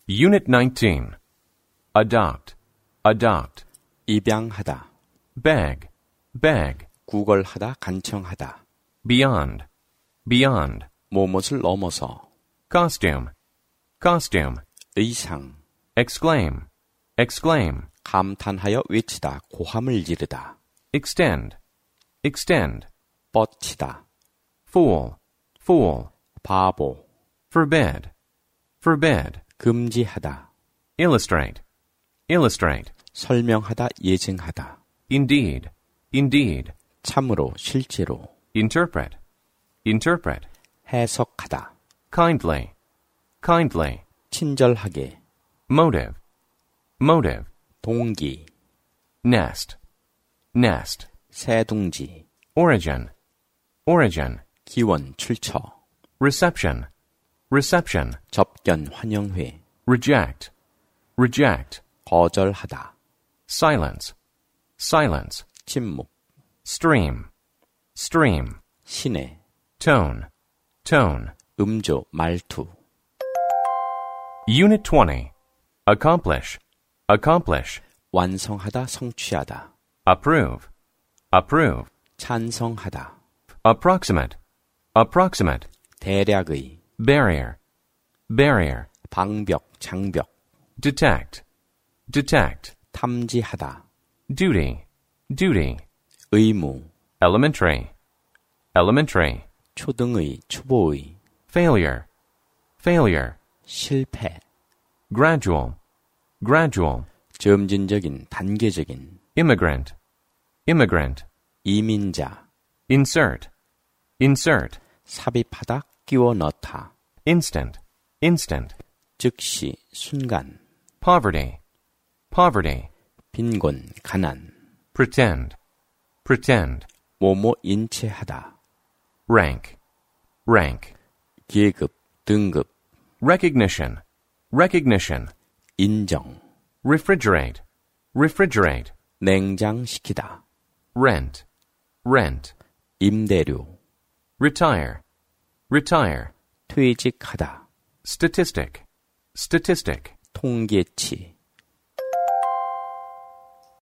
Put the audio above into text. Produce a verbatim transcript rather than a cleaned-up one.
Unit nineteen. Adopt, adopt. 입양하다, Beg, beg. 구걸하다, 간청하다. Beyond, beyond. 무엇을 넘어서. Costume, costume. 의상, Exclaim, exclaim. 감탄하여 외치다, 고함을 지르다. Extend, extend. 뻗치다, Fool, fool. 바보, Forbid, forbid. 금지하다, Illustrate, illustrate. 설명하다, 예증하다. Indeed, indeed. 참으로, 실제로. Interpret, interpret. 해석하다, Kindly, kindly. 친절하게. Motive, motive. 동기, Nest, nest. 새둥지. Origin, origin. 기원, 출처. Reception, reception. 접견, 환영회. Reject, reject. 거절하다, Silence, silence. 침묵. Stream, stream. 시내, Tone, tone. 음조, 말투. Unit twenty. Accomplish, accomplish. 완성하다, 성취하다. Approve, approve. 찬성하다, Approximate, approximate. 대략의. Barrier, barrier. 방벽, 장벽. Detect, detect. 탐지하다, Duty, duty. 의무. Elementary, elementary. 초등의, 초보의. Failure, failure. 실패. Gradual, gradual. 점진적인, 단계적인. Immigrant, immigrant. 이민자. Insert, insert. 삽입하다, 끼워 넣다. Instant, instant. 즉시, 순간. Poverty, poverty. 빈곤, 가난. Pretend, pretend. 뭐뭐 인체하다. Rank, rank. 계급, 등급. Recognition, recognition. 인정. Refrigerate, refrigerate. 냉장시키다. Rent, rent. 임대료. Retire, retire. 퇴직하다. Statistic, statistic. 통계치.